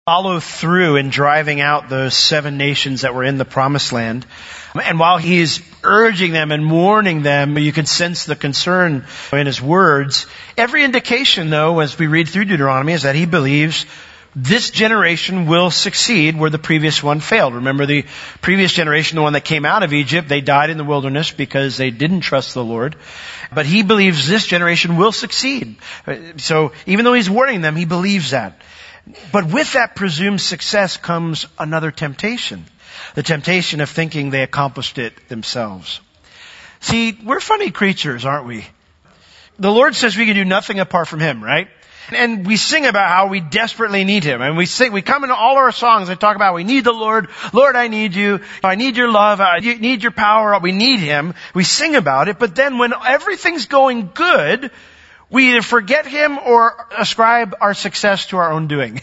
follow through in driving out those 7 nations that were in the promised land. And while he's urging them and warning them, you can sense the concern in his words. Every indication, though, as we read through Deuteronomy, is that he believes this generation will succeed where the previous one failed. Remember, the previous generation, the one that came out of Egypt, they died in the wilderness because they didn't trust the Lord. But he believes this generation will succeed. So even though he's warning them, he believes that. But with that presumed success comes another temptation. The temptation of thinking they accomplished it themselves. See, we're funny creatures, aren't we? The Lord says we can do nothing apart from Him, right? And we sing about how we desperately need Him. And we come into all our songs and talk about we need the Lord. Lord, I need you. I need your love. I need your power. We need Him. We sing about it. But then when everything's going good, we either forget Him or ascribe our success to our own doing.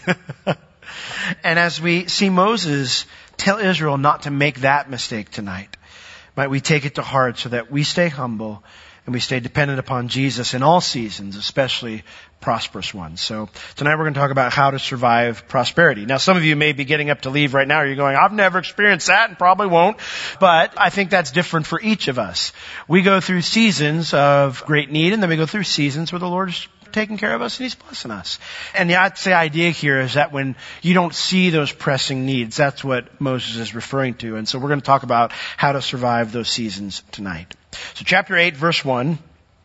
And as we see Moses tell Israel not to make that mistake tonight, might we take it to heart so that we stay humble and we stay dependent upon Jesus in all seasons, especially prosperous ones. So tonight we're going to talk about how to survive prosperity. Now some of you may be getting up to leave right now. You're going, I've never experienced that and probably won't. But I think that's different for each of us. We go through seasons of great need and then we go through seasons where the Lord is taking care of us and He's blessing us. And the idea here is that when you don't see those pressing needs, that's what Moses is referring to. And so we're going to talk about how to survive those seasons tonight. So chapter 8, verse 1,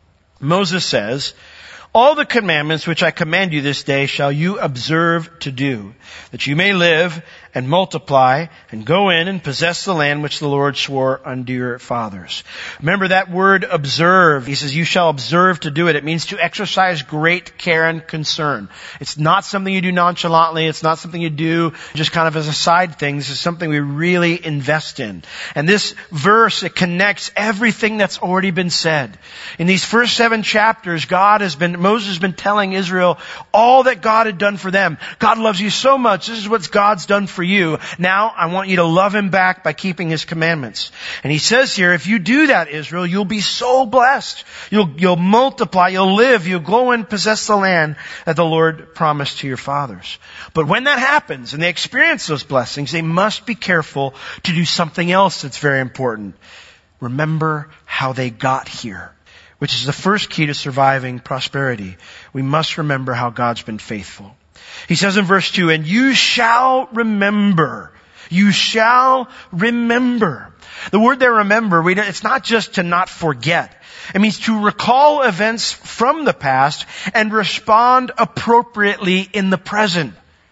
Moses says, all the commandments which I command you this day shall you observe to do, that you may live and multiply and go in and possess the land which the Lord swore unto your fathers. Remember that word observe. He says you shall observe to do it. It means to exercise great care and concern. It's not something you do nonchalantly. It's not something you do just kind of as a side thing. This is something we really invest in. And this verse, it connects everything that's already been said. In these first 7 chapters, Moses has been telling Israel all that God had done for them. God loves you so much. This is what God's done for you. Now I want you to love Him back by keeping His commandments. And He says here, if you do that, Israel, you'll be so blessed. You'll multiply, you'll live, you'll go and possess the land that the Lord promised to your fathers. But when that happens and they experience those blessings, they must be careful to do something else that's very important. Remember how they got here, which is the first key to surviving prosperity. We must remember how God's been faithful. He says in verse 2, and you shall remember. You shall remember. The word there, remember, it's not just to not forget. It means to recall events from the past and respond appropriately in the present.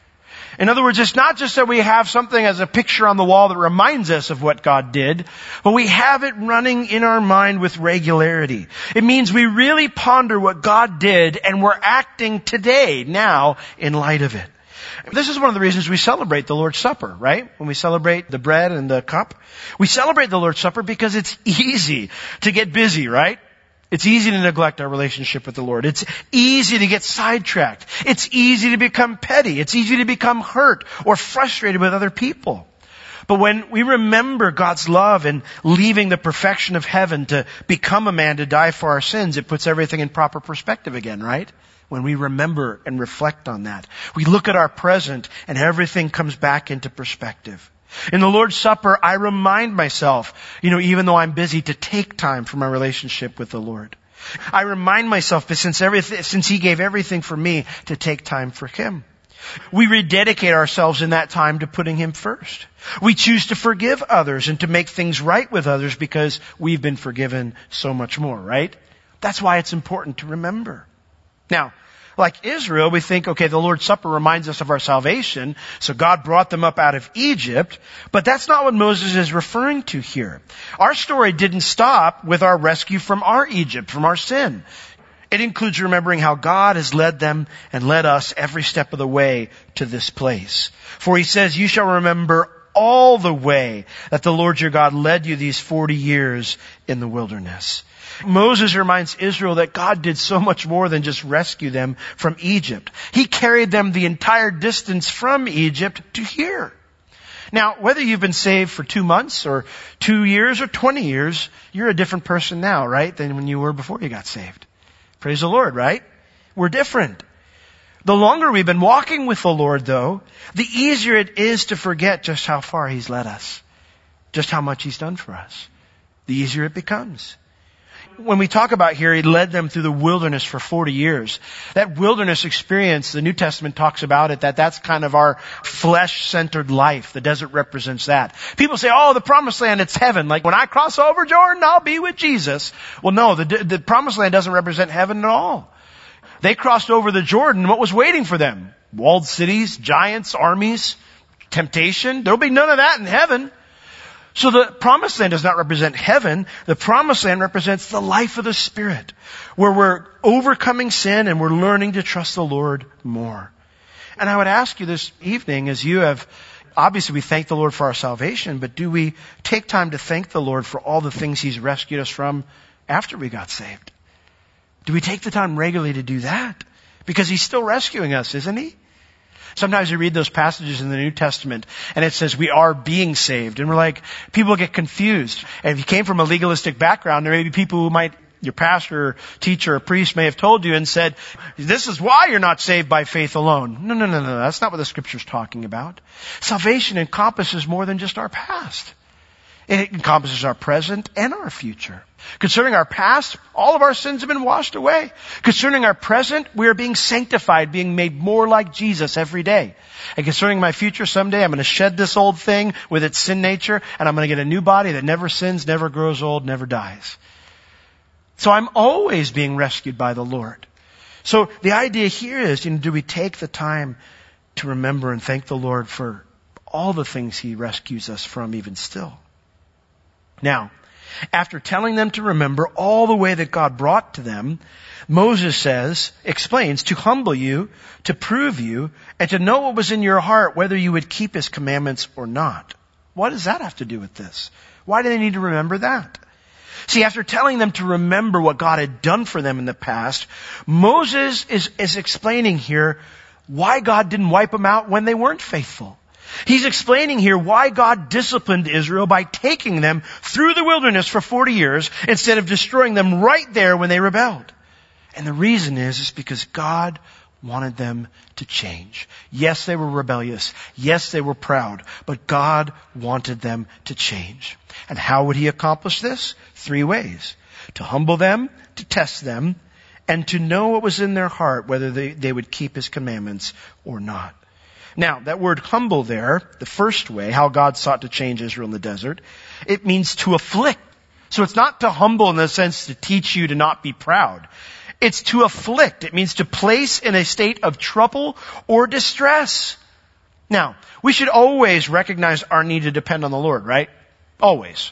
In other words, it's not just that we have something as a picture on the wall that reminds us of what God did, but we have it running in our mind with regularity. It means we really ponder what God did and we're acting today, now, in light of it. This is one of the reasons we celebrate the Lord's Supper, right? When we celebrate the bread and the cup. We celebrate the Lord's Supper because it's easy to get busy, right? It's easy to neglect our relationship with the Lord. It's easy to get sidetracked. It's easy to become petty. It's easy to become hurt or frustrated with other people. But when we remember God's love and leaving the perfection of heaven to become a man to die for our sins, it puts everything in proper perspective again, right? When we remember and reflect on that. We look at our present and everything comes back into perspective. In the Lord's Supper, I remind myself, even though I'm busy, to take time for my relationship with the Lord. I remind myself, but since He gave everything for me, to take time for Him. We rededicate ourselves in that time to putting Him first. We choose to forgive others and to make things right with others because we've been forgiven so much more, right? That's why it's important to remember. Now, like Israel, we think, okay, the Lord's Supper reminds us of our salvation, so God brought them up out of Egypt, but that's not what Moses is referring to here. Our story didn't stop with our rescue from our Egypt, from our sin. It includes remembering how God has led them and led us every step of the way to this place. For He says, you shall remember all the way that the Lord your God led you these 40 years in the wilderness. Moses reminds Israel that God did so much more than just rescue them from Egypt. He carried them the entire distance from Egypt to here. Now, whether you've been saved for 2 months or 2 years or 20 years, you're a different person now, right, than when you were before you got saved. Praise the Lord, right? We're different. The longer we've been walking with the Lord, though, the easier it is to forget just how far He's led us, just how much He's done for us. The easier it becomes. When we talk about here, He led them through the wilderness for 40 years. That wilderness experience, the New Testament talks about it, that's kind of our flesh-centered life. The desert represents that. People say, oh, the promised land, it's heaven. Like when I cross over Jordan, I'll be with Jesus. Well, no, the promised land doesn't represent heaven at all. They crossed over the Jordan. What was waiting for them? Walled cities, giants, armies, temptation. There'll be none of that in heaven. So the promised land does not represent heaven. The promised land represents the life of the Spirit, where we're overcoming sin and we're learning to trust the Lord more. And I would ask you this evening, as you have, obviously we thank the Lord for our salvation, but do we take time to thank the Lord for all the things He's rescued us from after we got saved? Do we take the time regularly to do that? Because He's still rescuing us, isn't He? Sometimes you read those passages in the New Testament and it says we are being saved. And we're like, people get confused. And if you came from a legalistic background, there may be people who might, your pastor, or teacher, or priest may have told you and said, this is why you're not saved by faith alone. No. That's not what the Scripture's talking about. Salvation encompasses more than just our past. It encompasses our present and our future. Concerning our past, all of our sins have been washed away. Concerning our present, we are being sanctified, being made more like Jesus every day. And concerning my future, someday I'm going to shed this old thing with its sin nature, and I'm going to get a new body that never sins, never grows old, never dies. So I'm always being rescued by the Lord. So the idea here is, do we take the time to remember and thank the Lord for all the things He rescues us from even still? Now, after telling them to remember all the way that God brought to them, Moses explains, to humble you, to prove you, and to know what was in your heart, whether you would keep His commandments or not. What does that have to do with this? Why do they need to remember that? See, after telling them to remember what God had done for them in the past, Moses is explaining here why God didn't wipe them out when they weren't faithful. He's explaining here why God disciplined Israel by taking them through the wilderness for 40 years instead of destroying them right there when they rebelled. And the reason is because God wanted them to change. Yes, they were rebellious. Yes, they were proud. But God wanted them to change. And how would He accomplish this? 3 ways. To humble them, to test them, and to know what was in their heart, whether they would keep His commandments or not. Now, that word humble there, the first way, how God sought to change Israel in the desert, it means to afflict. So it's not to humble in the sense to teach you to not be proud. It's to afflict. It means to place in a state of trouble or distress. Now, we should always recognize our need to depend on the Lord, right? Always.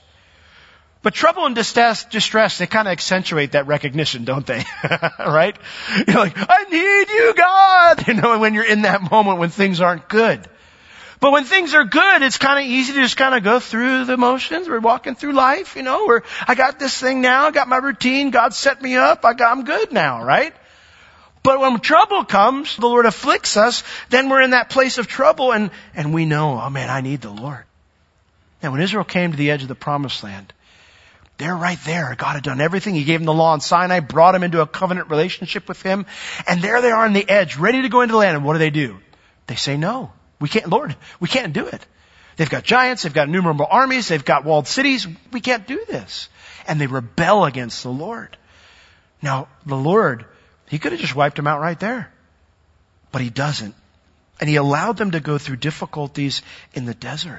But trouble and distress, they kind of accentuate that recognition, don't they? Right? You're like, I need you, God! When you're in that moment when things aren't good. But when things are good, it's kind of easy to just kind of go through the motions. We're walking through life, I got this thing now, I got my routine, God set me up, I'm good now, right? But when trouble comes, the Lord afflicts us, then we're in that place of trouble and we know, oh man, I need the Lord. Now when Israel came to the edge of the promised land, they're right there. God had done everything. He gave them the law on Sinai, brought them into a covenant relationship with Him. And there they are on the edge, ready to go into the land. And what do? They say, no, we can't, Lord, we can't do it. They've got giants. They've got innumerable armies. They've got walled cities. We can't do this. And they rebel against the Lord. Now, the Lord, He could have just wiped them out right there. But He doesn't. And He allowed them to go through difficulties in the desert.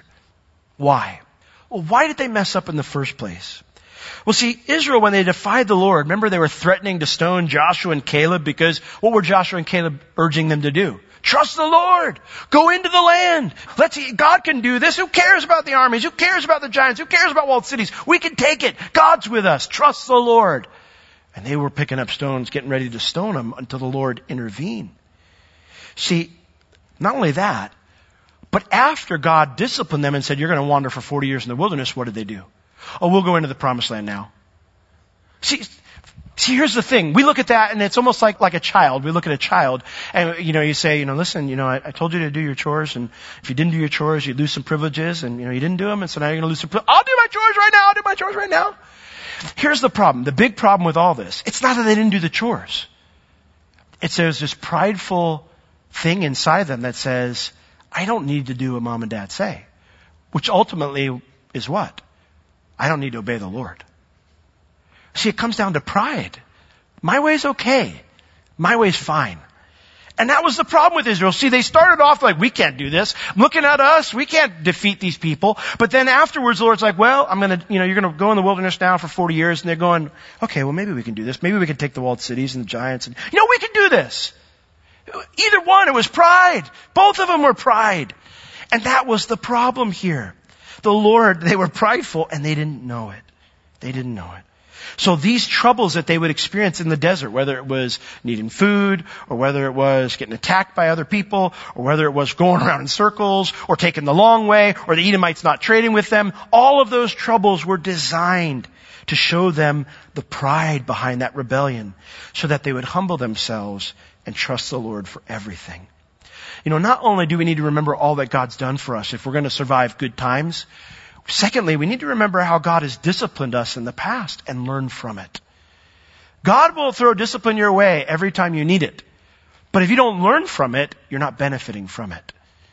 Why? Well, why did they mess up in the first place? Well, see, Israel, when they defied the Lord, remember they were threatening to stone Joshua and Caleb because what were Joshua and Caleb urging them to do? Trust the Lord. Go into the land. God can do this. Who cares about the armies? Who cares about the giants? Who cares about walled cities? We can take it. God's with us. Trust the Lord. And they were picking up stones, getting ready to stone them until the Lord intervened. See, not only that, but after God disciplined them and said, you're going to wander for 40 years in the wilderness, what did they do? Oh, we'll go into the promised land now. See, here's the thing. We look at that and it's almost like a child. We look at a child and, you say, listen, I told you to do your chores, and if you didn't do your chores, you'd lose some privileges, and, you didn't do them, and so now you're going to lose some privileges. I'll do my chores right now. Here's the problem. The big problem with all this. It's not that they didn't do the chores. It's there's this prideful thing inside them that says, I don't need to do what mom and dad say. Which ultimately is what? I don't need to obey the Lord. See, it comes down to pride. My way's okay. My way's fine. And that was the problem with Israel. See, they started off like, we can't do this. Looking at us, we can't defeat these people. But then afterwards, the Lord's like, well, you're going to go in the wilderness now for 40 years. And they're going, okay, well, maybe we can do this. Maybe we can take the walled cities and the giants. And, we can do this. Either one, it was pride. Both of them were pride. And that was the problem here. The Lord, they were prideful and they didn't know it. They didn't know it. So these troubles that they would experience in the desert, whether it was needing food, or whether it was getting attacked by other people, or whether it was going around in circles, or taking the long way, or the Edomites not trading with them, all of those troubles were designed to show them the pride behind that rebellion, so that they would humble themselves and trust the Lord for everything. Not only do we need to remember all that God's done for us if we're going to survive good times, secondly, we need to remember how God has disciplined us in the past and learn from it. God will throw discipline your way every time you need it. But if you don't learn from it, you're not benefiting from it.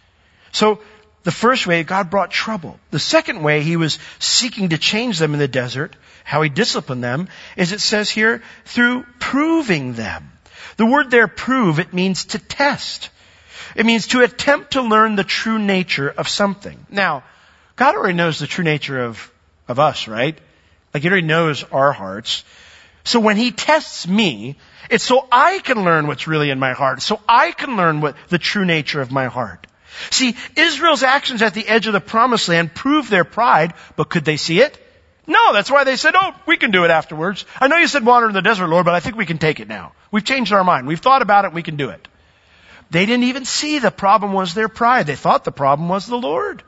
So the first way, God brought trouble. The second way, he was seeking to change them in the desert, how he disciplined them, is it says here, through proving them. The word there, prove, it means to test. It means to attempt to learn the true nature of something. Now, God already knows the true nature of us, right? Like he already knows our hearts. So when he tests me, it's so I can learn what's really in my heart. So I can learn what the true nature of my heart. See, Israel's actions at the edge of the promised land proved their pride, but could they see it? No, that's why they said, we can do it afterwards. I know you said wander in the desert, Lord, but I think we can take it now. We've changed our mind. We've thought about it. We can do it. They didn't even see the problem was their pride. They thought the problem was the Lord.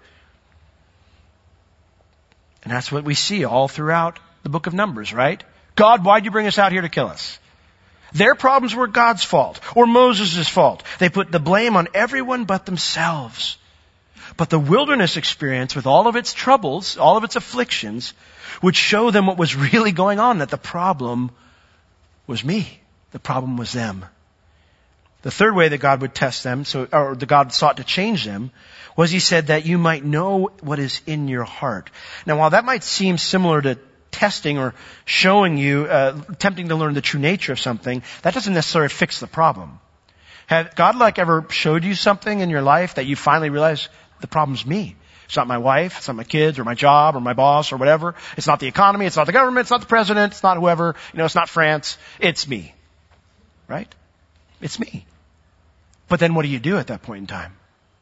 And that's what we see all throughout the book of Numbers, right? God, why'd you bring us out here to kill us? Their problems were God's fault or Moses' fault. They put the blame on everyone but themselves. But the wilderness experience with all of its troubles, all of its afflictions, would show them what was really going on, that the problem was me. The problem was them. The third way that God would test them, or that God sought to change them, was he said that you might know what is in your heart. Now, while that might seem similar to testing or showing you, attempting to learn the true nature of something, that doesn't necessarily fix the problem. Have God ever showed you something in your life that you finally realize the problem's me? It's not my wife, it's not my kids, or my job, or my boss, or whatever. It's not the economy, it's not the government, it's not the president, it's not whoever, it's not France. It's me. Right? It's me. But then what do you do at that point in time?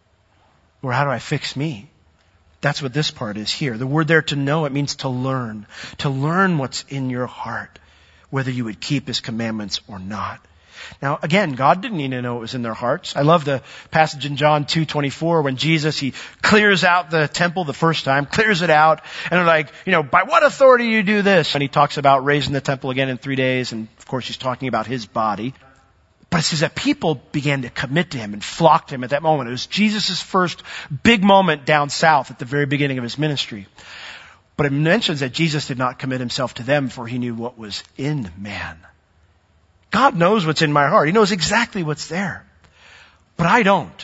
Or how do I fix me? That's what this part is here. The word there, to know, it means to learn. To learn what's in your heart, whether you would keep his commandments or not. Now, again, God didn't need to know what was in their hearts. I love the passage in John 2:24 when Jesus, he clears out the temple the first time, clears it out, and they're like, by what authority do you do this? And he talks about raising the temple again in 3 days, and of course he's talking about his body. But it says that people began to commit to him and flock to him at that moment. It was Jesus' first big moment down south at the very beginning of his ministry. But it mentions that Jesus did not commit himself to them, for he knew what was in man. God knows what's in my heart. He knows exactly what's there. But I don't.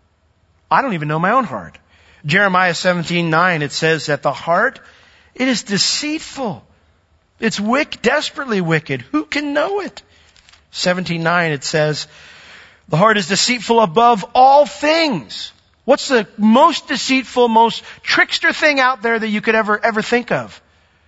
I don't even know my own heart. Jeremiah 17:9, it says that the heart, it is deceitful. It's desperately wicked. Who can know it? 17:9, it says, the heart is deceitful above all things. What's the most deceitful, most trickster thing out there that you could ever think of?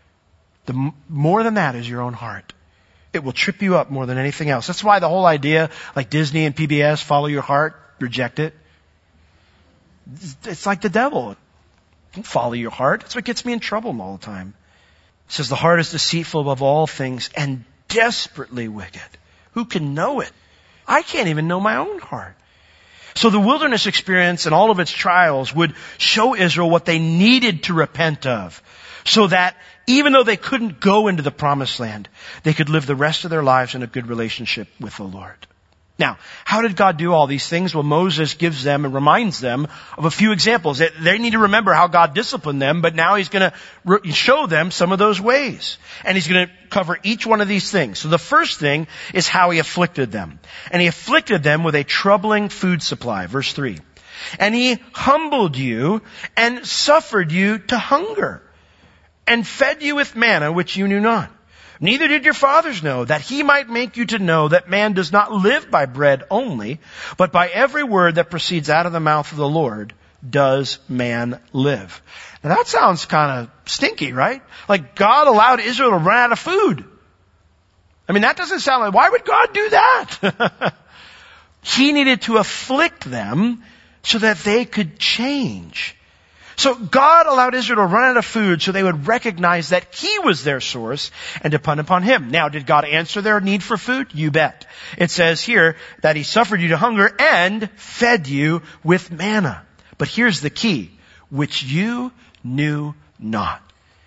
More than that is your own heart. It will trip you up more than anything else. That's why the whole idea, like Disney and PBS, follow your heart, reject it. It's like the devil. Don't follow your heart. That's what gets me in trouble all the time. It says the heart is deceitful above all things and desperately wicked. Who can know it? I can't even know my own heart. So the wilderness experience and all of its trials would show Israel what they needed to repent of, so that even though they couldn't go into the promised land, they could live the rest of their lives in a good relationship with the Lord. Now, how did God do all these things? Well, Moses gives them and reminds them of a few examples. They need to remember how God disciplined them, but now he's going to show them some of those ways. And he's going to cover each one of these things. So the first thing is how he afflicted them. And he afflicted them with a troubling food supply. Verse 3. And he humbled you and suffered you to hunger and fed you with manna which you knew not. Neither did your fathers know, that he might make you to know that man does not live by bread only, but by every word that proceeds out of the mouth of the Lord does man live. Now that sounds kind of stinky, right? Like God allowed Israel to run out of food. I mean, that doesn't sound like, why would God do that? He needed to afflict them so that they could change. So God allowed Israel to run out of food so they would recognize that he was their source and depend upon him. Now, did God answer their need for food? You bet. It says here that he suffered you to hunger and fed you with manna. But here's the key, which you knew not.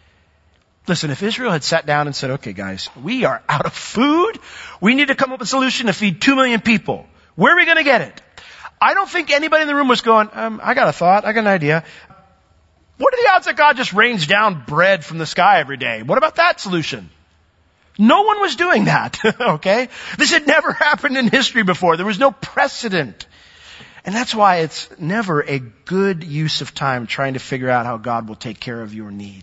Listen, if Israel had sat down and said, okay guys, we are out of food. We need to come up with a solution to feed 2 million people. Where are we going to get it? I don't think anybody in the room was going, I got a thought. I got an idea. What are the odds that God just rains down bread from the sky every day? What about that solution? No one was doing that, okay? This had never happened in history before. There was no precedent. And that's why it's never a good use of time trying to figure out how God will take care of your need.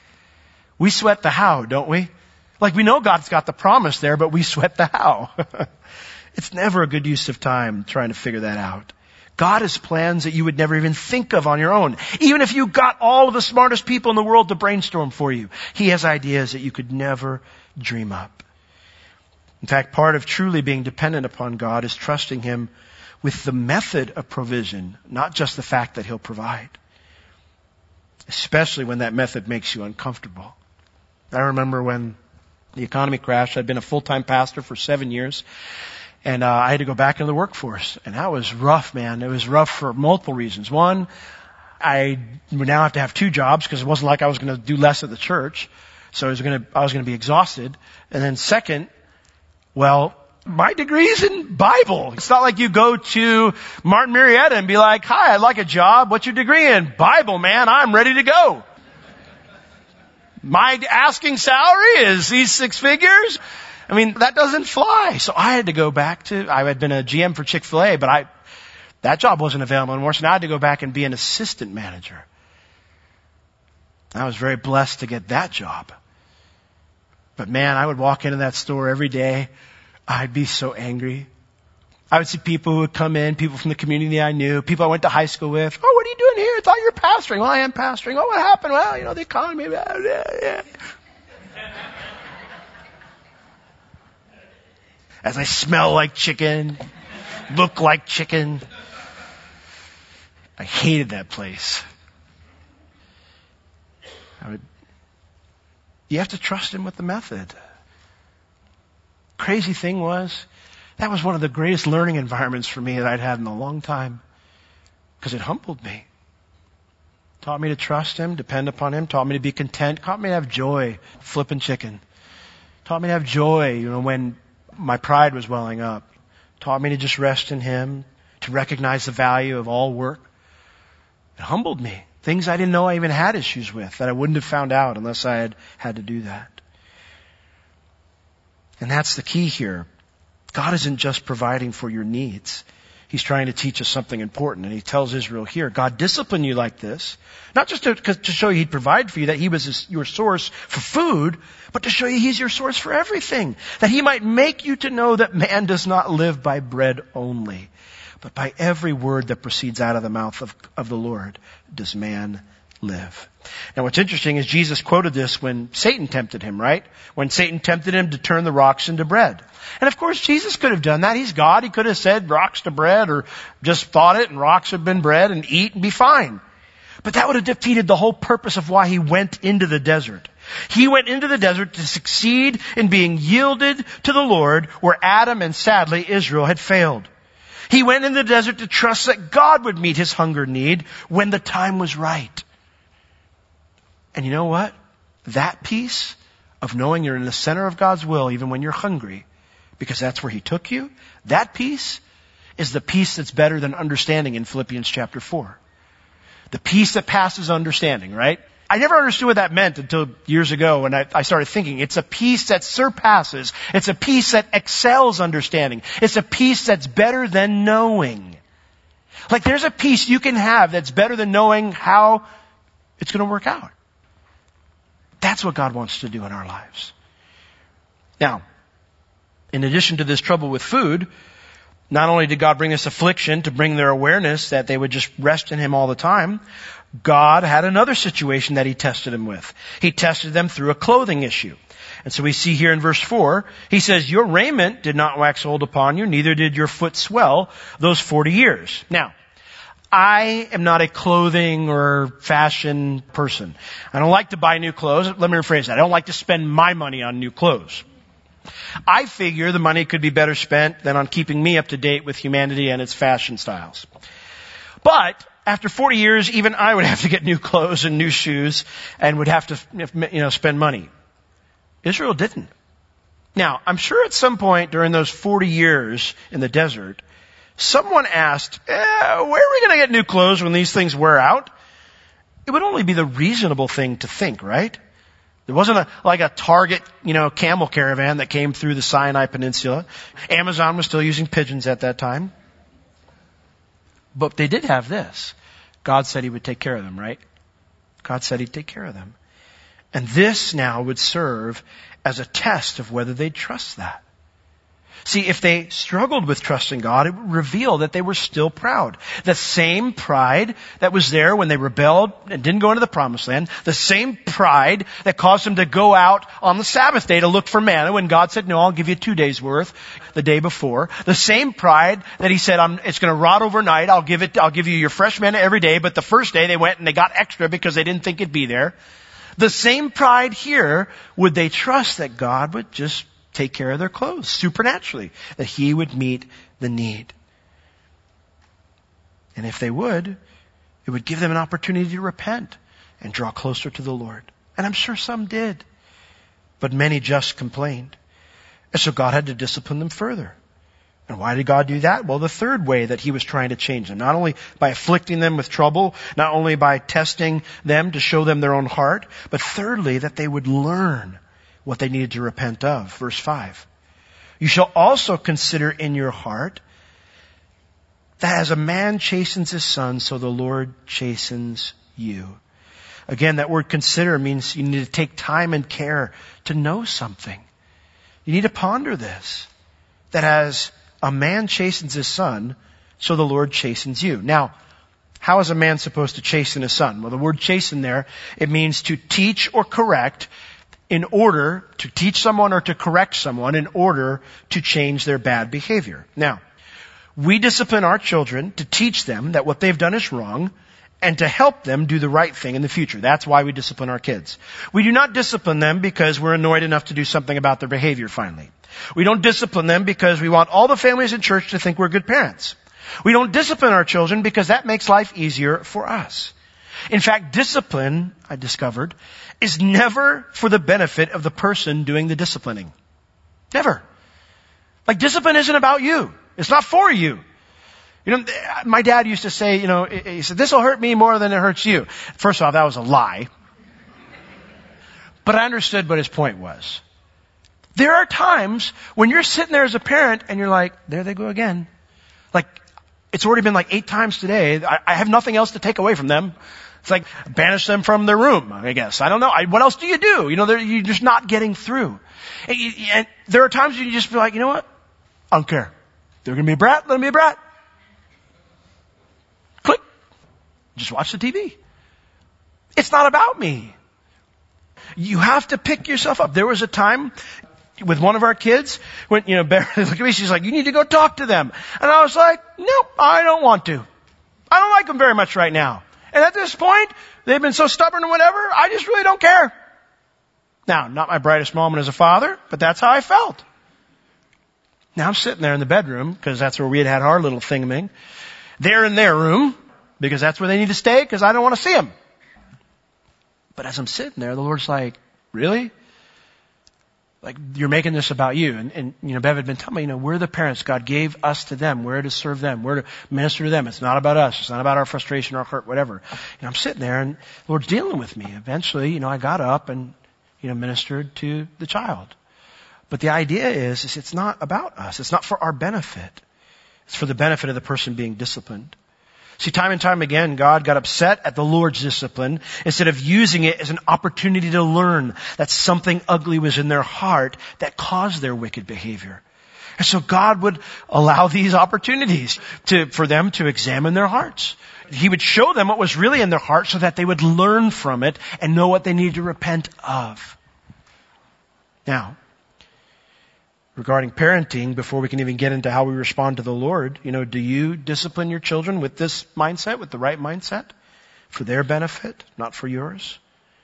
We sweat the how, don't we? Like we know God's got the promise there, but we sweat the how. It's never a good use of time trying to figure that out. God has plans that you would never even think of on your own. Even if you got all of the smartest people in the world to brainstorm for you, he has ideas that you could never dream up. In fact, part of truly being dependent upon God is trusting him with the method of provision, not just the fact that he'll provide. Especially when that method makes you uncomfortable. I remember when the economy crashed. I'd been a full-time pastor for 7 years. And I had to go back into the workforce. And that was rough, man. It was rough for multiple reasons. One, I would now have to have 2 jobs because it wasn't like I was going to do less at the church. So I was going to be exhausted. And then second, well, my degree's in Bible. It's not like you go to Martin Marietta and be like, hi, I'd like a job. What's your degree in? Bible, man. I'm ready to go. My asking salary is these 6 figures. I mean, that doesn't fly. So I had to go back I had been a GM for Chick-fil-A, but that job wasn't available anymore. So now I had to go back and be an assistant manager. I was very blessed to get that job. But man, I would walk into that store every day. I'd be so angry. I would see people who would come in, people from the community I knew, people I went to high school with. Oh, what are you doing here? I thought you were pastoring. Well, I am pastoring. Oh, what happened? Well, the economy. Yeah. As I smell like chicken, look like chicken. I hated that place. You have to trust him with the method. Crazy thing was, that was one of the greatest learning environments for me that I'd had in a long time. Because it humbled me. Taught me to trust him, depend upon him, taught me to be content, taught me to have joy, flipping chicken. Taught me to have joy, when my pride was welling up. Taught me to just rest in him, to recognize the value of all work. It humbled me. Things I didn't know I even had issues with that I wouldn't have found out unless I had to do that. And that's the key here. God isn't just providing for your needs. He's trying to teach us something important. And he tells Israel here, God disciplined you like this, not just to show you he'd provide for you, that he was your source for food, but to show you he's your source for everything. That he might make you to know that man does not live by bread only, but by every word that proceeds out of the mouth of the Lord does man live. Now what's interesting is Jesus quoted this when Satan tempted him, right? When Satan tempted him to turn the rocks into bread. And of course Jesus could have done that. He's God. He could have said rocks to bread or just thought it and rocks have been bread and eat and be fine. But that would have defeated the whole purpose of why he went into the desert. He went into the desert to succeed in being yielded to the Lord where Adam and sadly Israel had failed. He went in the desert to trust that God would meet his hunger need when the time was right. And you know what? That piece of knowing you're in the center of God's will, even when you're hungry, because that's where he took you. That peace is the peace that's better than understanding in Philippians chapter 4. The peace that passes understanding, right? I never understood what that meant until years ago when I started thinking. It's a peace that surpasses. It's a peace that excels understanding. It's a peace that's better than knowing. Like there's a peace you can have that's better than knowing how it's going to work out. That's what God wants to do in our lives. Now, in addition to this trouble with food, not only did God bring this affliction to bring their awareness that they would just rest in Him all the time, God had another situation that He tested them with. He tested them through a clothing issue. And so we see here in verse 4, He says, your raiment did not wax old upon you, neither did your foot swell those 40 years. Now, I am not a clothing or fashion person. I don't like to buy new clothes. Let me rephrase that. I don't like to spend my money on new clothes. I figure the money could be better spent than on keeping me up to date with humanity and its fashion styles. But after 40 years, even I would have to get new clothes and new shoes and would have to, spend money. Israel didn't. Now, I'm sure at some point during those 40 years in the desert, someone asked, where are we going to get new clothes when these things wear out? It would only be the reasonable thing to think, right? There wasn't like a Target, camel caravan that came through the Sinai Peninsula. Amazon was still using pigeons at that time. But they did have this. God said He would take care of them, right? God said He'd take care of them. And this now would serve as a test of whether they'd trust that. See, if they struggled with trusting God, it would reveal that they were still proud. The same pride that was there when they rebelled and didn't go into the promised land, the same pride that caused them to go out on the Sabbath day to look for manna when God said, no, I'll give you 2 days worth the day before. The same pride that He said, it's going to rot overnight. I'll give you your fresh manna every day. But the first day they went and they got extra because they didn't think it'd be there. The same pride here, would they trust that God would just take care of their clothes supernaturally, that He would meet the need? And if they would, it would give them an opportunity to repent and draw closer to the Lord. And I'm sure some did, but many just complained. And so God had to discipline them further. And why did God do that? Well, the third way that He was trying to change them, not only by afflicting them with trouble, not only by testing them to show them their own heart, but thirdly, that they would learn what they needed to repent of. Verse 5. You shall also consider in your heart that as a man chastens his son, so the Lord chastens you. Again, that word consider means you need to take time and care to know something. You need to ponder this. That as a man chastens his son, so the Lord chastens you. Now, how is a man supposed to chasten his son? Well, the word chasten there, it means to teach or correct in order to teach someone or to correct someone in order to change their bad behavior. Now, we discipline our children to teach them that what they've done is wrong and to help them do the right thing in the future. That's why we discipline our kids. We do not discipline them because we're annoyed enough to do something about their behavior finally. We don't discipline them because we want all the families in church to think we're good parents. We don't discipline our children because that makes life easier for us. In fact, discipline, I discovered, is never for the benefit of the person doing the disciplining. Never. Like, discipline isn't about you. It's not for you. My dad used to say, he said, this will hurt me more than it hurts you. First off, that was a lie. But I understood what his point was. There are times when you're sitting there as a parent and you're like, there they go again. Like, it's already been like 8 times today. I have nothing else to take away from them. It's like, banish them from their room, I guess. I don't know. What else do? You're just not getting through. And there are times when you just feel like, you know what? I don't care. They're going to be a brat. Let them be a brat. Click. Just watch the TV. It's not about me. You have to pick yourself up. There was a time with one of our kids when, Beverly looked at me, she's like, you need to go talk to them. And I was like, nope, I don't want to. I don't like them very much right now. And at this point, they've been so stubborn and whatever, I just really don't care. Now, not my brightest moment as a father, but that's how I felt. Now I'm sitting there in the bedroom, because that's where we had our little thingaming. They're in their room, because that's where they need to stay, because I don't want to see them. But as I'm sitting there, the Lord's like, really? Like, you're making this about you. And Bev had been telling me, we're the parents. God gave us to them. We're to serve them. We're to minister to them. It's not about us. It's not about our frustration, our hurt, whatever. I'm sitting there and the Lord's dealing with me. Eventually, I got up and, ministered to the child. But the idea is it's not about us. It's not for our benefit. It's for the benefit of the person being disciplined. See, time and time again, God got upset at the Lord's discipline instead of using it as an opportunity to learn that something ugly was in their heart that caused their wicked behavior. And so God would allow these opportunities for them to examine their hearts. He would show them what was really in their heart so that they would learn from it and know what they needed to repent of. Now, regarding parenting, before we can even get into how we respond to the Lord, do you discipline your children with this mindset, with the right mindset? For their benefit, not for yours?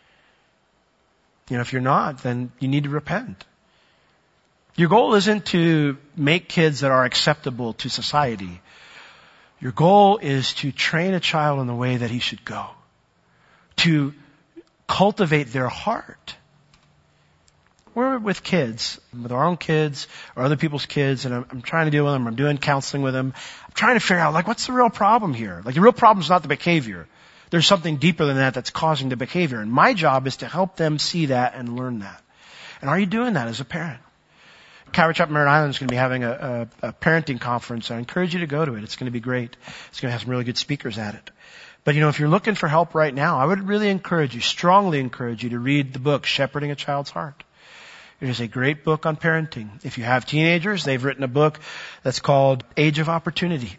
If you're not, then you need to repent. Your goal isn't to make kids that are acceptable to society. Your goal is to train a child in the way that he should go. To cultivate their heart. We're with kids, with our own kids or other people's kids, and I'm trying to deal with them. I'm doing counseling with them. I'm trying to figure out, what's the real problem here? The real problem is not the behavior. There's something deeper than that that's causing the behavior. And my job is to help them see that and learn that. And are you doing that as a parent? Calvary Chapel Merritt Island is going to be having a parenting conference. I encourage you to go to it. It's going to be great. It's going to have some really good speakers at it. But if you're looking for help right now, I would really strongly encourage you to read the book, Shepherding a Child's Heart. It is a great book on parenting. If you have teenagers, they've written a book that's called Age of Opportunity.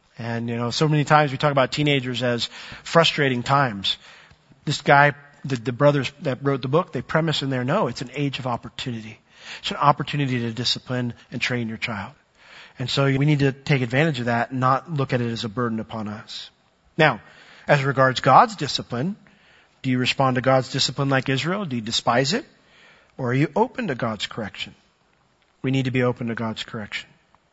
And, so many times we talk about teenagers as frustrating times. This guy, the brothers that wrote the book, they premise in there, no, it's an age of opportunity. It's an opportunity to discipline and train your child. And so we need to take advantage of that and not look at it as a burden upon us. Now, as regards God's discipline, do you respond to God's discipline like Israel? Do you despise it? Or are you open to God's correction? We need to be open to God's correction.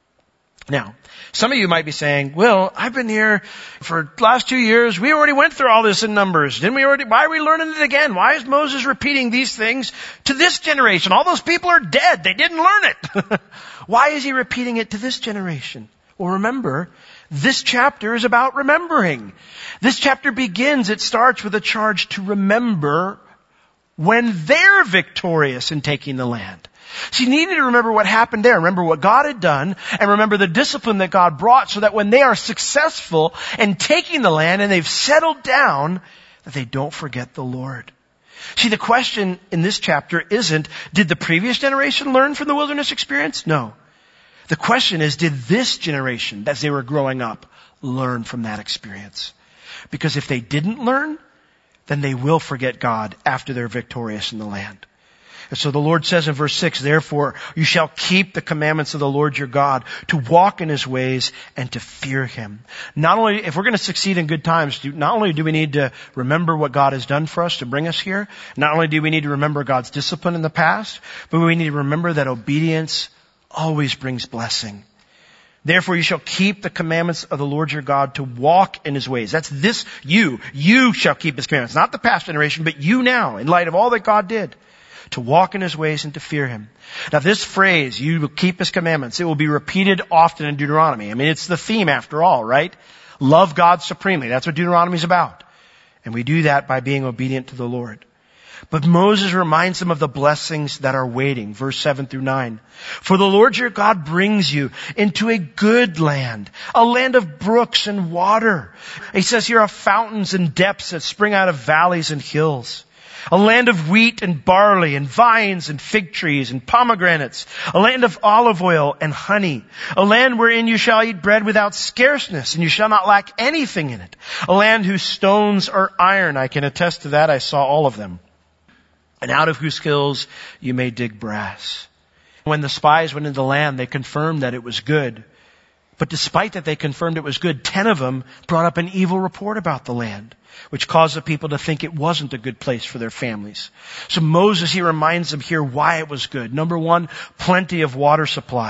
Now, some of you might be saying, well, I've been here for the last 2 years. We already went through all this in Numbers. Why are we learning it again? Why is Moses repeating these things to this generation? All those people are dead. They didn't learn it. Why is he repeating it to this generation? Well, remember, this chapter is about remembering. This chapter it starts with a charge to remember when they're victorious in taking the land. So you needed to remember what happened there. Remember what God had done and remember the discipline that God brought so that when they are successful in taking the land and they've settled down, that they don't forget the Lord. See, the question in this chapter isn't, did the previous generation learn from the wilderness experience? No. The question is, did this generation, as they were growing up, learn from that experience? Because if they didn't learn, then they will forget God after they're victorious in the land. And so the Lord says in verse 6, therefore you shall keep the commandments of the Lord your God, to walk in his ways and to fear him. Not only, if we're going to succeed in good times, not only do we need to remember what God has done for us to bring us here, not only do we need to remember God's discipline in the past, but we need to remember that obedience always brings blessing. Therefore you shall keep the commandments of the Lord your God to walk in his ways. That's this, you. You shall keep his commandments. Not the past generation, but you now, in light of all that God did. To walk in his ways and to fear him. Now this phrase, you will keep his commandments, it will be repeated often in Deuteronomy. It's the theme after all, right? Love God supremely. That's what Deuteronomy is about. And we do that by being obedient to the Lord. But Moses reminds them of the blessings that are waiting. Verse 7 through 9. For the Lord your God brings you into a good land, a land of brooks and water. He says here of fountains and depths that spring out of valleys and hills. A land of wheat and barley and vines and fig trees and pomegranates. A land of olive oil and honey. A land wherein you shall eat bread without scarceness and you shall not lack anything in it. A land whose stones are iron. I can attest to that. I saw all of them. And out of whose hills you may dig brass. When the spies went into the land, they confirmed that it was good. But despite that they confirmed it was good, 10 of them brought up an evil report about the land, which caused the people to think it wasn't a good place for their families. So Moses, he reminds them here why it was good. Number one, plenty of water supply.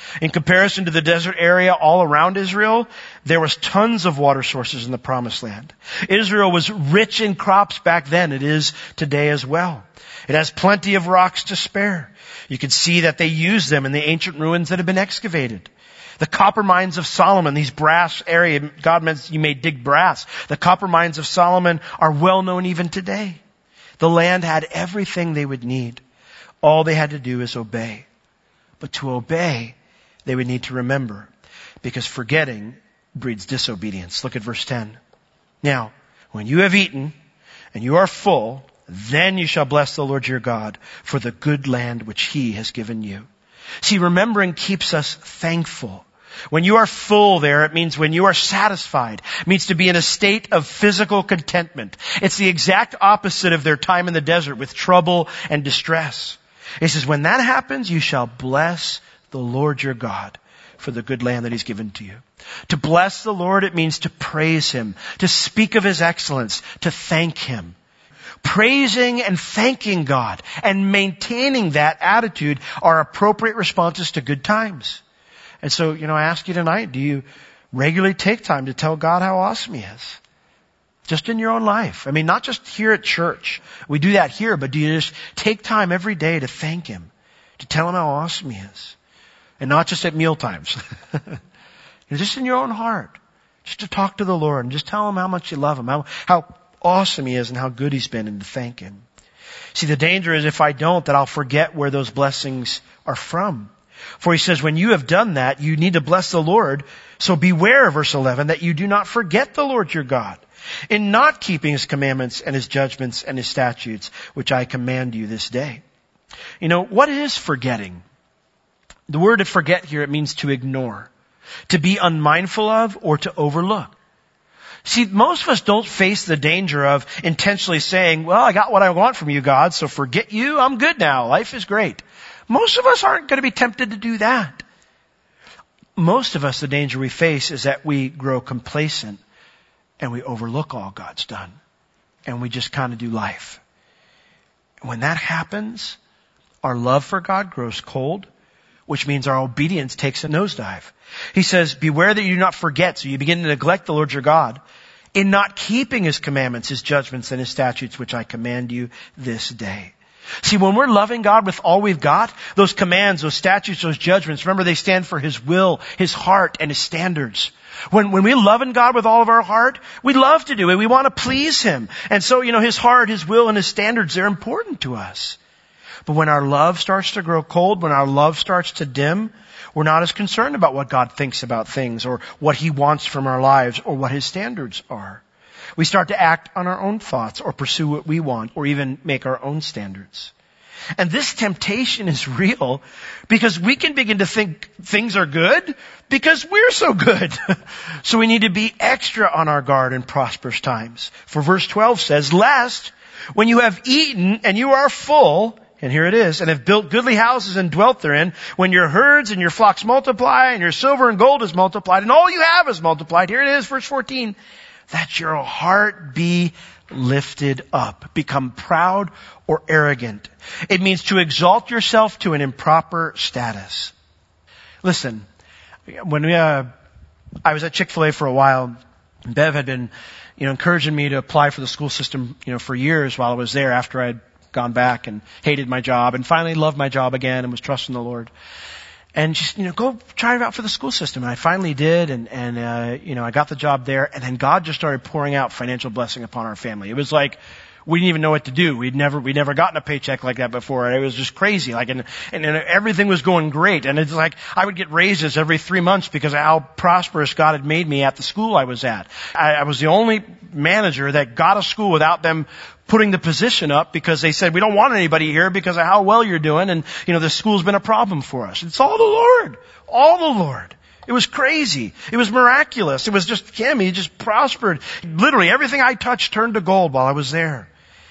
In comparison to the desert area all around Israel, there was tons of water sources in the promised land. Israel was rich in crops back then. It is today as well. It has plenty of rocks to spare. You can see that they used them in the ancient ruins that have been excavated. The copper mines of Solomon, these brass area, God meant you may dig brass. The copper mines of Solomon are well known even today. The land had everything they would need. All they had to do is obey. But to obey, they would need to remember, because forgetting breeds disobedience. Look at verse 10. Now, when you have eaten and you are full, then you shall bless the Lord your God for the good land which He has given you. See, remembering keeps us thankful. When you are full there, it means when you are satisfied. It means to be in a state of physical contentment. It's the exact opposite of their time in the desert with trouble and distress. It says, when that happens, you shall bless the Lord your God for the good land that He's given to you. To bless the Lord, it means to praise Him, to speak of His excellence, to thank Him. Praising and thanking God and maintaining that attitude are appropriate responses to good times. And so, I ask you tonight, do you regularly take time to tell God how awesome He is? Just in your own life. I mean, not just here at church. We do that here, but do you just take time every day to thank Him, to tell Him how awesome He is? And not just at meal times. Just in your own heart. Just to talk to the Lord and just tell Him how much you love Him, how awesome He is and how good He's been, and to thank Him. See, the danger is if I don't, that I'll forget where those blessings are from. For He says, when you have done that, you need to bless the Lord. So beware, verse 11, that you do not forget the Lord your God in not keeping His commandments and His judgments and His statutes, which I command you this day. What is forgetting? The word to forget here, it means to ignore, to be unmindful of, or to overlook. See, most of us don't face the danger of intentionally saying, well, I got what I want from you, God, so forget you, I'm good now, life is great. Most of us aren't going to be tempted to do that. Most of us, the danger we face is that we grow complacent and we overlook all God's done. And we just kind of do life. When that happens, our love for God grows cold, which means our obedience takes a nosedive. He says, beware that you do not forget, so you begin to neglect the Lord your God in not keeping His commandments, His judgments, and His statutes, which I command you this day. See, when we're loving God with all we've got, those commands, those statutes, those judgments, remember they stand for His will, His heart, and His standards. When we love in God with all of our heart, we love to do it. We want to please Him. And so, His heart, His will, and His standards, they're important to us. But when our love starts to grow cold, when our love starts to dim, we're not as concerned about what God thinks about things or what He wants from our lives or what His standards are. We start to act on our own thoughts or pursue what we want or even make our own standards. And this temptation is real because we can begin to think things are good because we're so good. So we need to be extra on our guard in prosperous times. For verse 12 says, lest when you have eaten and you are full, and here it is, and have built goodly houses and dwelt therein, when your herds and your flocks multiply and your silver and gold is multiplied and all you have is multiplied, here it is, verse 14, that your heart be lifted up, become proud or arrogant. It means to exalt yourself to an improper status. Listen, when I was at Chick-fil-A for a while, Bev had been, encouraging me to apply for the school system, for years while I was there after I'd gone back and hated my job and finally loved my job again and was trusting the Lord. And she said, go try it out for the school system. And I finally did. And I got the job there. And then God just started pouring out financial blessing upon our family. It was like, we didn't even know what to do. We'd never gotten a paycheck like that before. It was just crazy. And everything was going great. And it's like, I would get raises every 3 months because of how prosperous God had made me at the school I was at. I was the only manager that got a school without them putting the position up because they said, we don't want anybody here because of how well you're doing. And, the school's been a problem for us. It's all the Lord. All the Lord. It was crazy. It was miraculous. It was just him. He just prospered. Literally everything I touched turned to gold while I was there.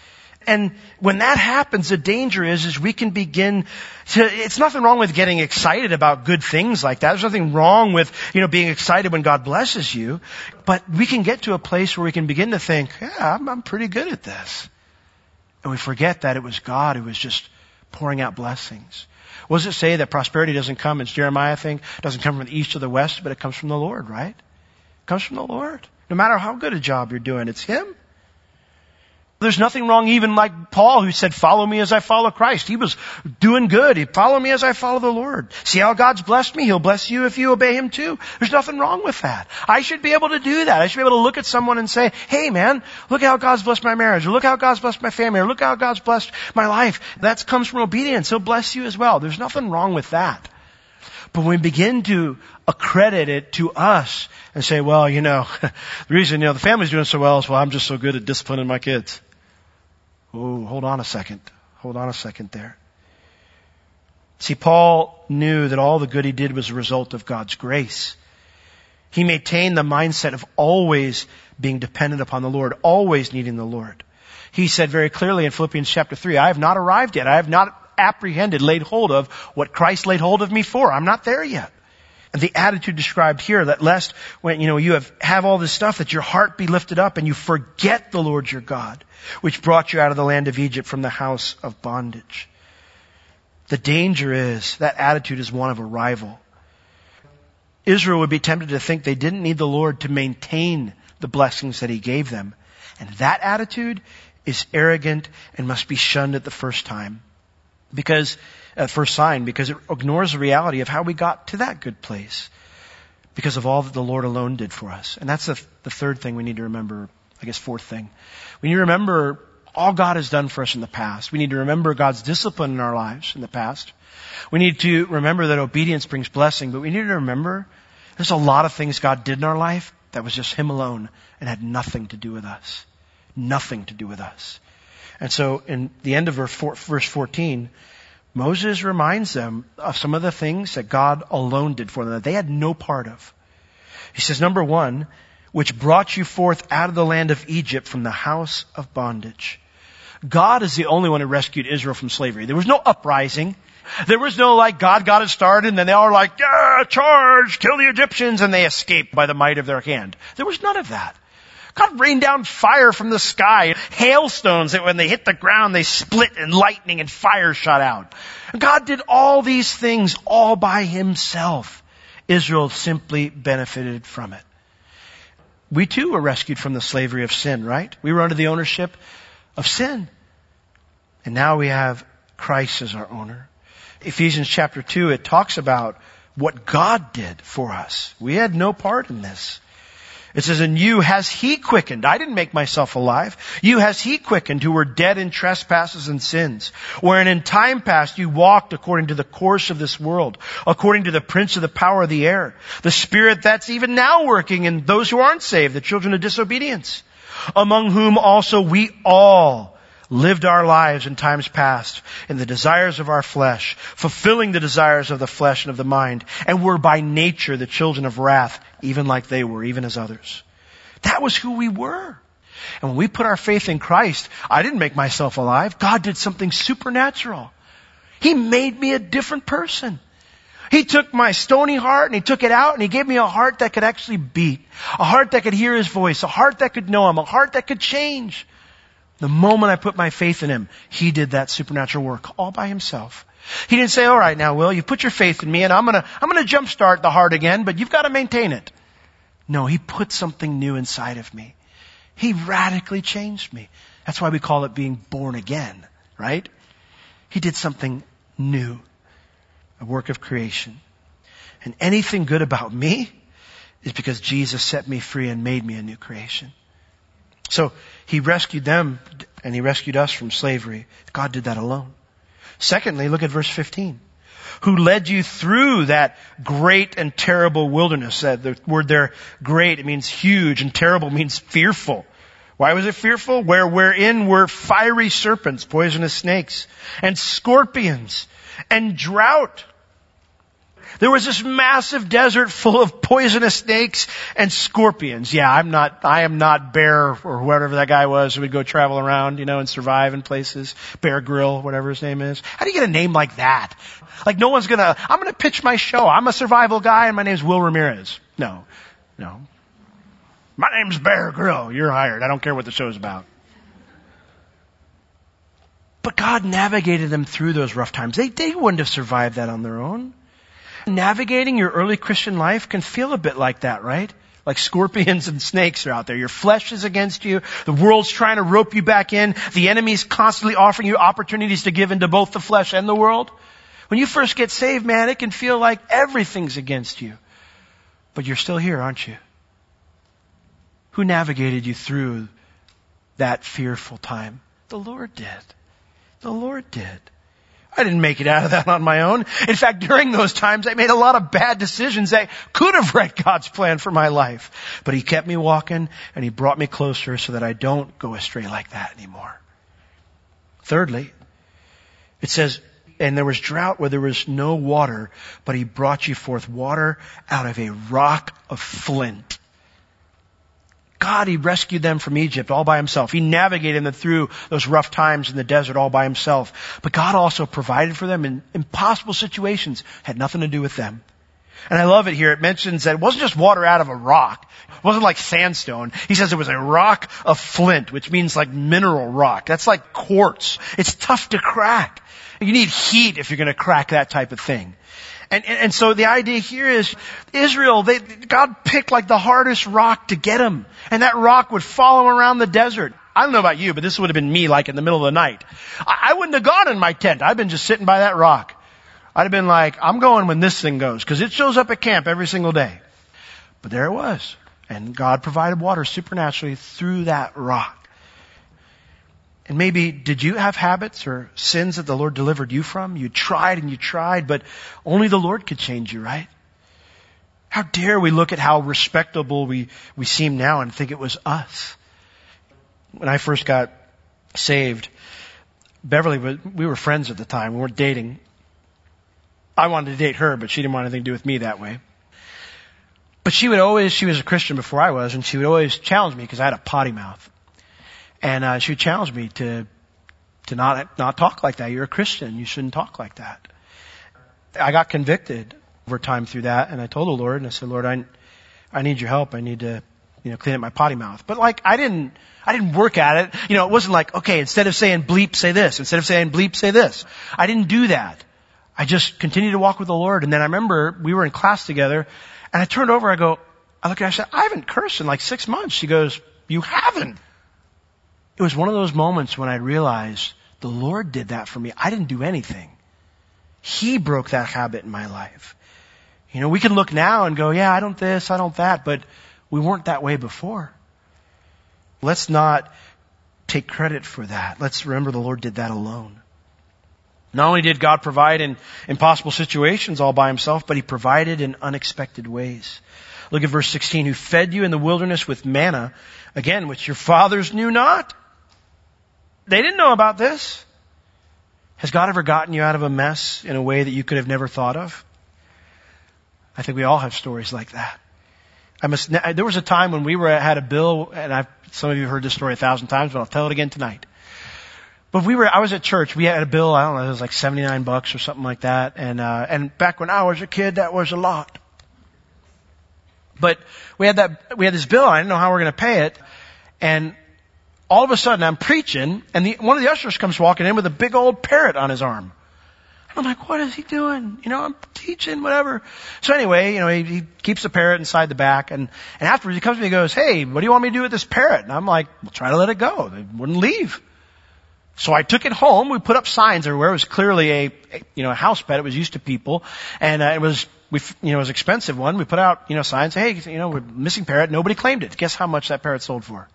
And when that happens, the danger is we can begin to, it's nothing wrong with getting excited about good things like that. There's nothing wrong with, being excited when God blesses you. But we can get to a place where we can begin to think, yeah, I'm pretty good at this. And we forget that it was God who was just pouring out blessings. What does it say that prosperity doesn't come, it's Jeremiah thing, doesn't come from the east or the west, but it comes from the Lord, right? It comes from the Lord. No matter how good a job you're doing, it's Him. There's nothing wrong even like Paul who said, follow me as I follow Christ. He was doing good. He follow me as I follow the Lord. See how God's blessed me? He'll bless you if you obey Him too. There's nothing wrong with that. I should be able to do that. I should be able to look at someone and say, hey man, look how God's blessed my marriage, or look how God's blessed my family, or look how God's blessed my life. That comes from obedience. He'll bless you as well. There's nothing wrong with that. But when we begin to accredit it to us and say, well, the reason, the family's doing so well is, well, I'm just so good at disciplining my kids. Oh, hold on a second. Hold on a second there. See, Paul knew that all the good he did was a result of God's grace. He maintained the mindset of always being dependent upon the Lord, always needing the Lord. He said very clearly in Philippians chapter 3, I have not arrived yet. I have not apprehended, laid hold of what Christ laid hold of me for. I'm not there yet. And the attitude described here, that lest when, you have all this stuff, that your heart be lifted up and you forget the Lord your God, which brought you out of the land of Egypt from the house of bondage. The danger is that attitude is one of arrival. Israel would be tempted to think they didn't need the Lord to maintain the blessings that He gave them. And that attitude is arrogant and must be shunned at the first time. First sign, because it ignores the reality of how we got to that good place. Because of all that the Lord alone did for us. And that's the third thing we need to remember. I guess fourth thing. We need to remember all God has done for us in the past. We need to remember God's discipline in our lives in the past. We need to remember that obedience brings blessing, but we need to remember there's a lot of things God did in our life that was just Him alone and had nothing to do with us. Nothing to do with us. And so in the end of verse 14, Moses reminds them of some of the things that God alone did for them, that they had no part of. He says, number one, which brought you forth out of the land of Egypt from the house of bondage. God is the only one who rescued Israel from slavery. There was no uprising. There was no God got it started and then they all were charge, kill the Egyptians, and they escaped by the might of their hand. There was none of that. God rained down fire from the sky, hailstones that when they hit the ground, they split and lightning and fire shot out. God did all these things all by Himself. Israel simply benefited from it. We too were rescued from the slavery of sin, right? We were under the ownership of sin. And now we have Christ as our owner. Ephesians chapter 2, it talks about what God did for us. We had no part in this. It says, and you has He quickened. I didn't make myself alive. You has He quickened who were dead in trespasses and sins, wherein in time past you walked according to the course of this world, according to the prince of the power of the air, the spirit that's even now working in those who aren't saved, the children of disobedience, among whom also we all lived our lives in times past in the desires of our flesh, fulfilling the desires of the flesh and of the mind, and were by nature the children of wrath, even like they were, even as others. That was who we were. And when we put our faith in Christ, I didn't make myself alive. God did something supernatural. He made me a different person. He took my stony heart and He took it out and He gave me a heart that could actually beat, a heart that could hear His voice, a heart that could know Him, a heart that could change. The moment I put my faith in Him, He did that supernatural work all by Himself. He didn't say, all right, now, Will, you put your faith in me and I'm going to jumpstart the heart again, but you've got to maintain it. No, He put something new inside of me. He radically changed me. That's why we call it being born again, right? He did something new, a work of creation. And anything good about me is because Jesus set me free and made me a new creation. So He rescued them and He rescued us from slavery. God did that alone. Secondly, look at verse 15. Who led you through that great and terrible wilderness. The word there, great, it means huge, and terrible means fearful. Why was it fearful? Wherein were fiery serpents, poisonous snakes, and scorpions, and drought. There was this massive desert full of poisonous snakes and scorpions. Yeah, I am not Bear or whatever that guy was who would go travel around, and survive in places. Bear Grylls, whatever his name is. How do you get a name like that? I'm gonna pitch my show. I'm a survival guy and my name's Will Ramirez. No. My name's Bear Grylls. You're hired. I don't care what the show's about. But God navigated them through those rough times. They wouldn't have survived that on their own. Navigating your early Christian life can feel a bit like that, right? Like scorpions and snakes are out there. Your flesh is against you. The world's trying to rope you back in. The enemy's constantly offering you opportunities to give into both the flesh and the world. When you first get saved, man, it can feel like everything's against you. But you're still here, aren't you? Who navigated you through that fearful time? The Lord did. The Lord did. I didn't make it out of that on my own. In fact, during those times, I made a lot of bad decisions that could have wrecked God's plan for my life. But He kept me walking, and He brought me closer so that I don't go astray like that anymore. Thirdly, it says, and there was drought where there was no water, but He brought you forth water out of a rock of flint. God, He rescued them from Egypt all by Himself. He navigated them through those rough times in the desert all by Himself. But God also provided for them in impossible situations. Had nothing to do with them. And I love it here. It mentions that it wasn't just water out of a rock. It wasn't like sandstone. He says it was a rock of flint, which means like mineral rock. That's like quartz. It's tough to crack. You need heat if you're going to crack that type of thing. And so the idea here is Israel, God picked like the hardest rock to get them. And that rock would follow around the desert. I don't know about you, but this would have been me like in the middle of the night. I wouldn't have gone in my tent. I've been just sitting by that rock. I'd have been like, I'm going when this thing goes, because it shows up at camp every single day. But there it was. And God provided water supernaturally through that rock. And maybe, did you have habits or sins that the Lord delivered you from? You tried, but only the Lord could change you, right? How dare we look at how respectable we seem now and think it was us? When I first got saved, Beverly, we were friends at the time. We weren't dating. I wanted to date her, but she didn't want anything to do with me that way. But she was a Christian before I was, and she would always challenge me because I had a potty mouth. And she would challenge me to not talk like that. You're a Christian. You shouldn't talk like that. I got convicted over time through that, and I told the Lord, and I said, Lord, I need your help. I need to, clean up my potty mouth. But like, I didn't work at it. It wasn't like, okay, instead of saying bleep, say this. Instead of saying bleep, say this. I didn't do that. I just continued to walk with the Lord. And then I remember we were in class together, and I turned over, I look at her, I said, I haven't cursed in like 6 months. She goes, you haven't. It was one of those moments when I realized the Lord did that for me. I didn't do anything. He broke that habit in my life. We can look now and go, yeah, I don't this, I don't that, but we weren't that way before. Let's not take credit for that. Let's remember the Lord did that alone. Not only did God provide in impossible situations all by Himself, but He provided in unexpected ways. Look at verse 16, who fed you in the wilderness with manna, again, which your fathers knew not. They didn't know about this. Has God ever gotten you out of a mess in a way that you could have never thought of? I think we all have stories like that. There was a time when we had a bill, and some of you have heard this story 1,000 times, but I'll tell it again tonight. But I was at church. We had a bill, I don't know, it was like $79 or something like that. And back when I was a kid, that was a lot. But we had this bill. I didn't know how we were going to pay it. And all of a sudden I'm preaching, and one of the ushers comes walking in with a big old parrot on his arm. I'm like, what is he doing? I'm teaching, whatever. So anyway, he keeps the parrot inside the back, and afterwards he comes to me and goes, hey, what do you want me to do with this parrot? And I'm like, well, try to let it go. They wouldn't leave. So I took it home. We put up signs everywhere. It was clearly a house pet. It was used to people, and it was an expensive one. We put out, signs, hey, we're missing parrot. Nobody claimed it. Guess how much that parrot sold for?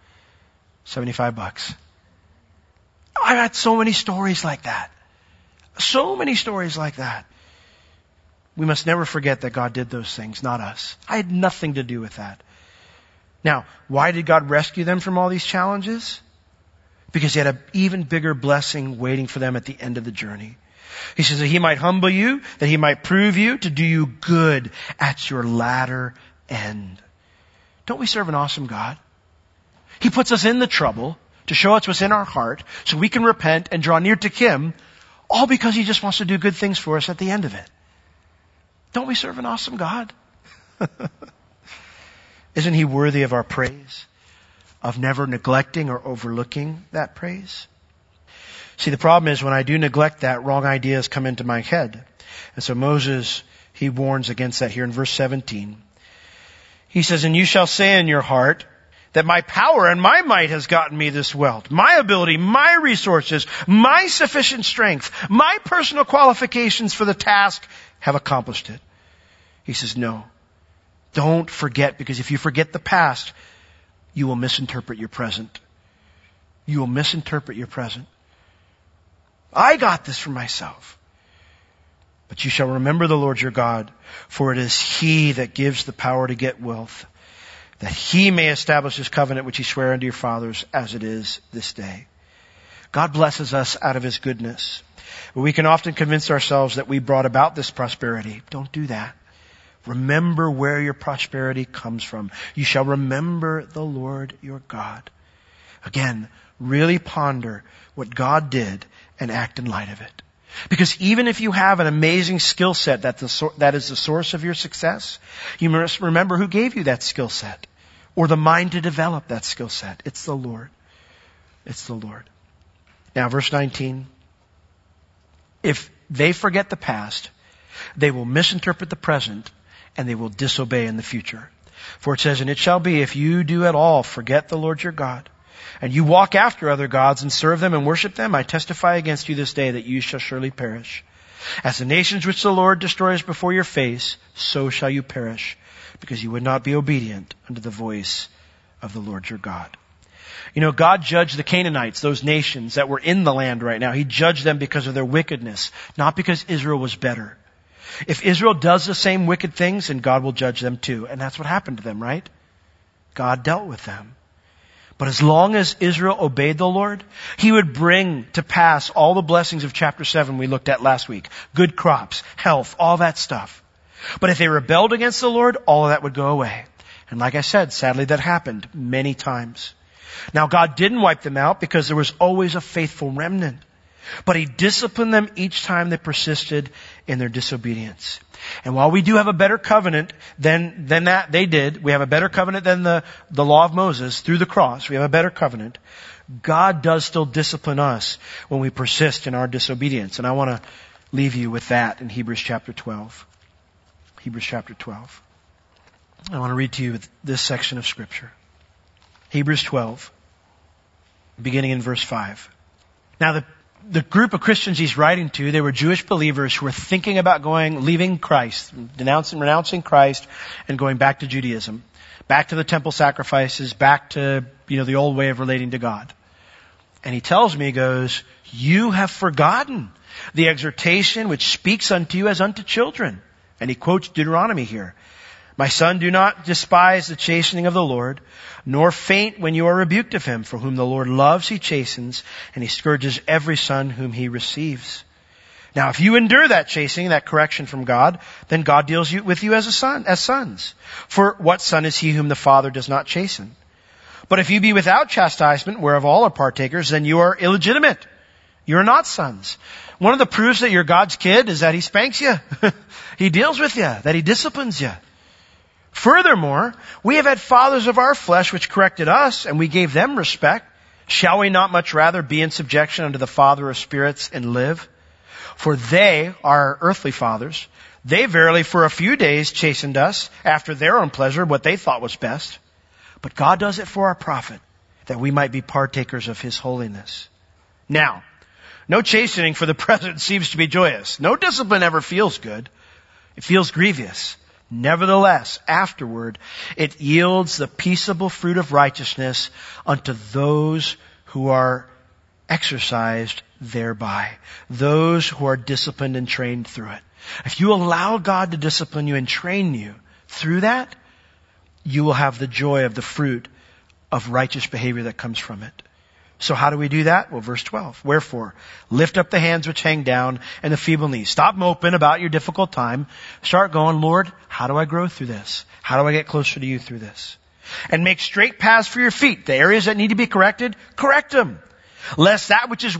$75. I've had so many stories like that. So many stories like that. We must never forget that God did those things, not us. I had nothing to do with that. Now, why did God rescue them from all these challenges? Because He had an even bigger blessing waiting for them at the end of the journey. He says that He might humble you, that He might prove you, to do you good at your latter end. Don't we serve an awesome God? He puts us in the trouble to show us what's in our heart so we can repent and draw near to Him, all because He just wants to do good things for us at the end of it. Don't we serve an awesome God? Isn't He worthy of our praise? Of never neglecting or overlooking that praise? See, the problem is when I do neglect that, wrong ideas come into my head. And so Moses, he warns against that here in verse 17. He says, and you shall say in your heart that my power and my might has gotten me this wealth. My ability, my resources, my sufficient strength, my personal qualifications for the task have accomplished it. He says, no. Don't forget, because if you forget the past, you will misinterpret your present. You will misinterpret your present. I got this for myself. But you shall remember the Lord your God, for it is He that gives the power to get wealth, that He may establish His covenant which He sware unto your fathers as it is this day. God blesses us out of His goodness. But we can often convince ourselves that we brought about this prosperity. Don't do that. Remember where your prosperity comes from. You shall remember the Lord your God. Again, really ponder what God did and act in light of it. Because even if you have an amazing skill set that is the source of your success, you must remember who gave you that skill set or the mind to develop that skill set. It's the Lord. It's the Lord. Now, verse 19. If they forget the past, they will misinterpret the present and they will disobey in the future. For it says, and it shall be if you do at all forget the Lord your God, and you walk after other gods and serve them and worship them, I testify against you this day that you shall surely perish. As the nations which the Lord destroys before your face, so shall you perish, because you would not be obedient unto the voice of the Lord your God. You know, God judged the Canaanites, those nations that were in the land right now. He judged them because of their wickedness, not because Israel was better. If Israel does the same wicked things, then God will judge them too. And that's what happened to them, right? God dealt with them. But as long as Israel obeyed the Lord, He would bring to pass all the blessings of chapter 7 we looked at last week. Good crops, health, all that stuff. But if they rebelled against the Lord, all of that would go away. And like I said, sadly that happened many times. Now God didn't wipe them out because there was always a faithful remnant. But He disciplined them each time they persisted in their disobedience. And while we do have a better covenant than that they did, we have a better covenant than the law of Moses through the cross. We have a better covenant. God does still discipline us when we persist in our disobedience. And I want to leave you with that in Hebrews chapter 12. Hebrews chapter 12. I want to read to you this section of Scripture. Hebrews 12, beginning in verse 5. Now the group of Christians he's writing to, they were Jewish believers who were thinking about leaving Christ, renouncing Christ, and going back to Judaism, back to the temple sacrifices, back to, the old way of relating to God. And he tells me, he goes, you have forgotten the exhortation which speaks unto you as unto children. And he quotes Deuteronomy here. My son, do not despise the chastening of the Lord, nor faint when you are rebuked of Him. For whom the Lord loves, He chastens, and He scourges every son whom He receives. Now, if you endure that chastening, that correction from God, then God deals with you as sons. For what son is he whom the Father does not chasten? But if you be without chastisement, whereof all are partakers, then you are illegitimate. You are not sons. One of the proofs that you're God's kid is that He spanks you. He deals with you, that He disciplines you. Furthermore, we have had fathers of our flesh which corrected us, and we gave them respect. Shall we not much rather be in subjection unto the Father of spirits and live? For they, our earthly fathers, they verily for a few days chastened us after their own pleasure, what they thought was best. But God does it for our profit, that we might be partakers of His holiness. Now, no chastening for the present seems to be joyous. No discipline ever feels good. It feels grievous. Nevertheless, afterward, it yields the peaceable fruit of righteousness unto those who are exercised thereby. Those who are disciplined and trained through it. If you allow God to discipline you and train you through that, you will have the joy of the fruit of righteous behavior that comes from it. So how do we do that? Well, verse 12. Wherefore, lift up the hands which hang down and the feeble knees. Stop moping about your difficult time. Start going, Lord, how do I grow through this? How do I get closer to you through this? And make straight paths for your feet. The areas that need to be corrected, correct them. Lest that which is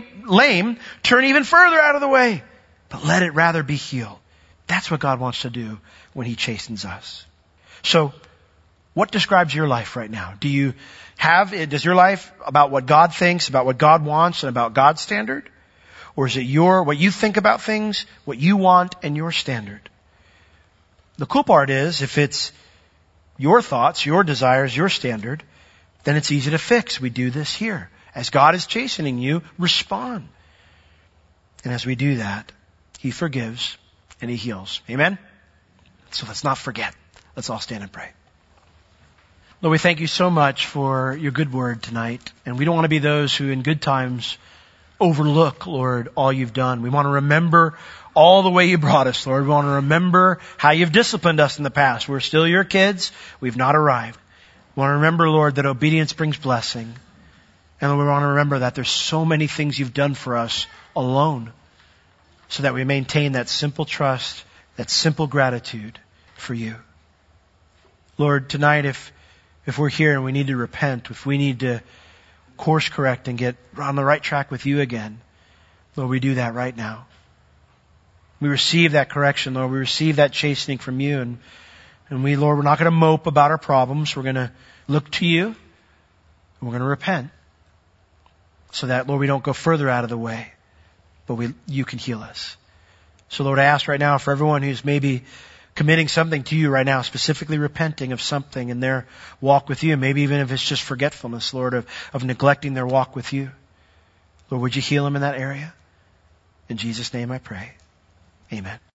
lame turn even further out of the way. But let it rather be healed. That's what God wants to do when He chastens us. So, What describes your life right now? Does your life about what God thinks, about what God wants, and about God's standard? Or is it what you think about things, what you want, and your standard? The cool part is, if it's your thoughts, your desires, your standard, then it's easy to fix. We do this here. As God is chastening you, respond. And as we do that, He forgives and He heals. Amen? So let's not forget. Let's all stand and pray. Lord, we thank you so much for your good word tonight. And we don't want to be those who in good times overlook, Lord, all you've done. We want to remember all the way you brought us, Lord. We want to remember how you've disciplined us in the past. We're still your kids. We've not arrived. We want to remember, Lord, that obedience brings blessing. And we want to remember that there's so many things you've done for us alone, so that we maintain that simple trust, that simple gratitude for you. Lord, tonight if we're here and we need to repent, if we need to course correct and get on the right track with you again, Lord, we do that right now. We receive that correction, Lord. We receive that chastening from you. And we, Lord, we're not going to mope about our problems. We're going to look to you. And we're going to repent. So that, Lord, we don't go further out of the way. But you can heal us. So, Lord, I ask right now for everyone who's maybe committing something to you right now, specifically repenting of something in their walk with you, maybe even if it's just forgetfulness, Lord, of neglecting their walk with you. Lord, would you heal them in that area? In Jesus' name I pray. Amen.